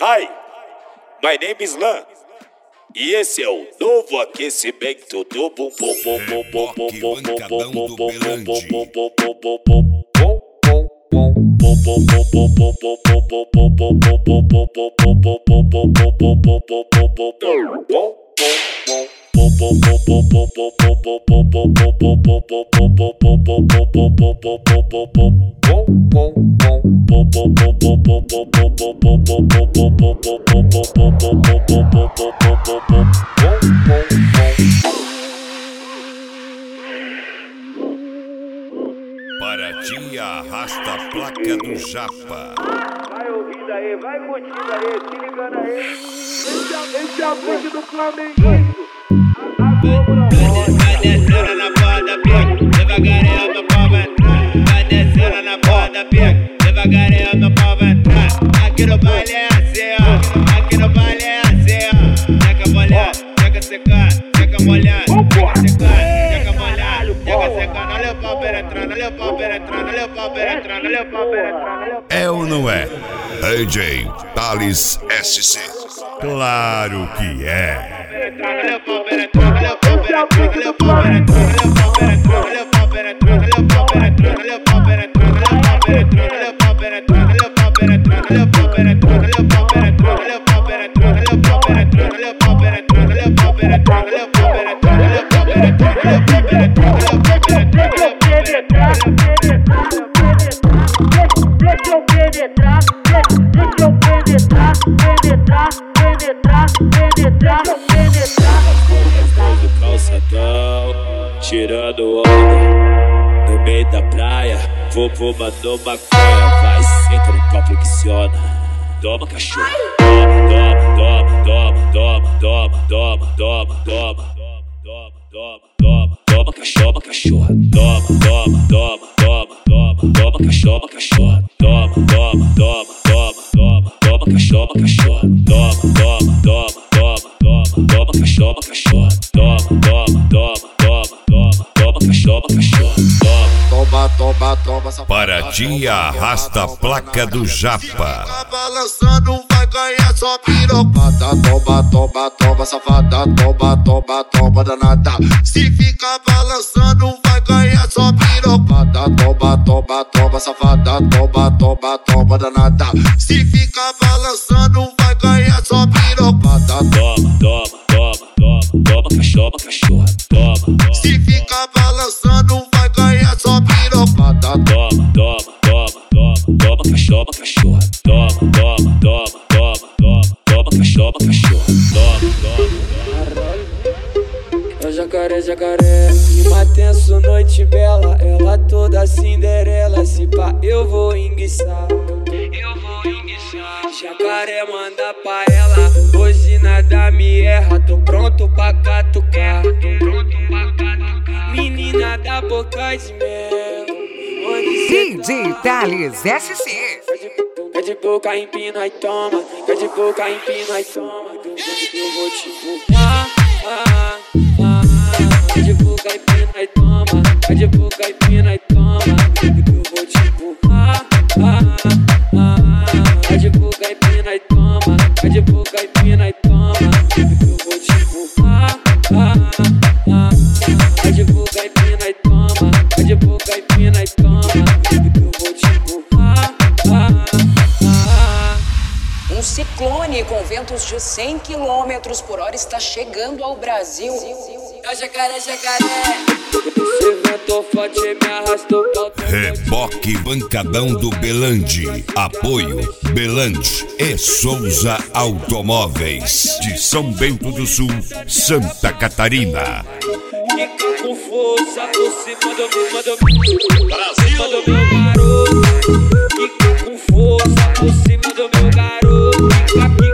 Hi, my name is Lan. E esse é o novo aquecimento do bum bum bum bum bum bum bum bum bum bum Paraty arrasta a placa do Japa. Vai ouvindo aí, vai curtindo aí, se ligando aí. Esse é o vídeo do Flamenguinho. A Globo não roda. Vai descendo na porta, pega, devagarinho meu pau vai entrar. Vai descendo na porta, pega, devagarinho meu pau vai entrar. Aqui no baile é assim, ó. Aqui no baile é assim, ó. Checa molhar, checa secar, checa molhar, checa secar, checa molhar, checa secar. Olha o pau penetrando, olha o pau penetrando, olha o pau penetrando, olha o pau penetrando. É ou não é? DJ Thales SC. Claro que é. Olha o pau penetrando, olha o pau penetrando, olha o pau penetrando, olha o pau penetrando, olha o pau penetrando, olha o pau penetrando, olha o pau penetrando, olha o pau penetrando, olha o pau penetrando, olha o pau penetrando, olha o pau penetrando, olha o pau penetrando, olha o pau penetrando, olha o pau penetrando, olha o pau penetrando, olha o pau penetrando, olha o pau penetrando, olha o pau penetrando, olha o pau penetrando, olha o pau penetrando. Deixa eu penetrar, deixa eu penetrar, penetrar, penetrar, penetrar, penetrar. Depois do calçadão, tirando onda no meio da praia, vou fumando maconha. Vai, senta no pau, flexiona. Toma, cachorro. Toma, cachorro, cachorro. Toma, cachorro, cachorro. Toma, cachorro, cachorro. Toma, cachorro, cachorro. Toma, cachorro, cachorro. Toma, Paraty arrasta a placa do Japa. Tá balançando, vai ganhar só pirocada. Toma, safada. Toma, danada. Se ficar balançando, vai ganhar só pirocada. Toma, safada. Toma, danada. Se ficar balançando, vai ganhar só pirocada. Toma, cachorro, cachorro. Toma. Se ficar balançando, vai ganhar só pirocada. Toma, cachorro, cachorro. Toma, cachorro, cachorro. É o jacaré, clima tenso, noite bela. Ela toda Cinderela, se pá eu vou enguiçar. Jacaré manda pra ela, hoje nada me erra. Tô pronto pra catucar. Menina da boca de mel, DJ Thales SC. quer de boca, empina e toma. Quer de boca, empina e toma. Eu vou te empurrar. Quer de boca, empina e toma. Quer de boca, empina e toma. Eu vou te empurrar. Quer de boca, empina e toma. Quer de boca, empina e toma. Eu vou te empurrar. Quer de boca, empina e toma. Quer de boca, empina e toma. Eu vou te empurrar. Um ciclone com ventos de 100 km por hora está chegando ao Brasil. É o jacaré. Esse vento forte me arrastou pra Reboque Bancadão do Belandi. Apoio Belandi e Souza Automóveis. De São Bento do Sul, Santa Catarina. Fica com força por cima do meu garoto. Fica com força por cima do meu garoto.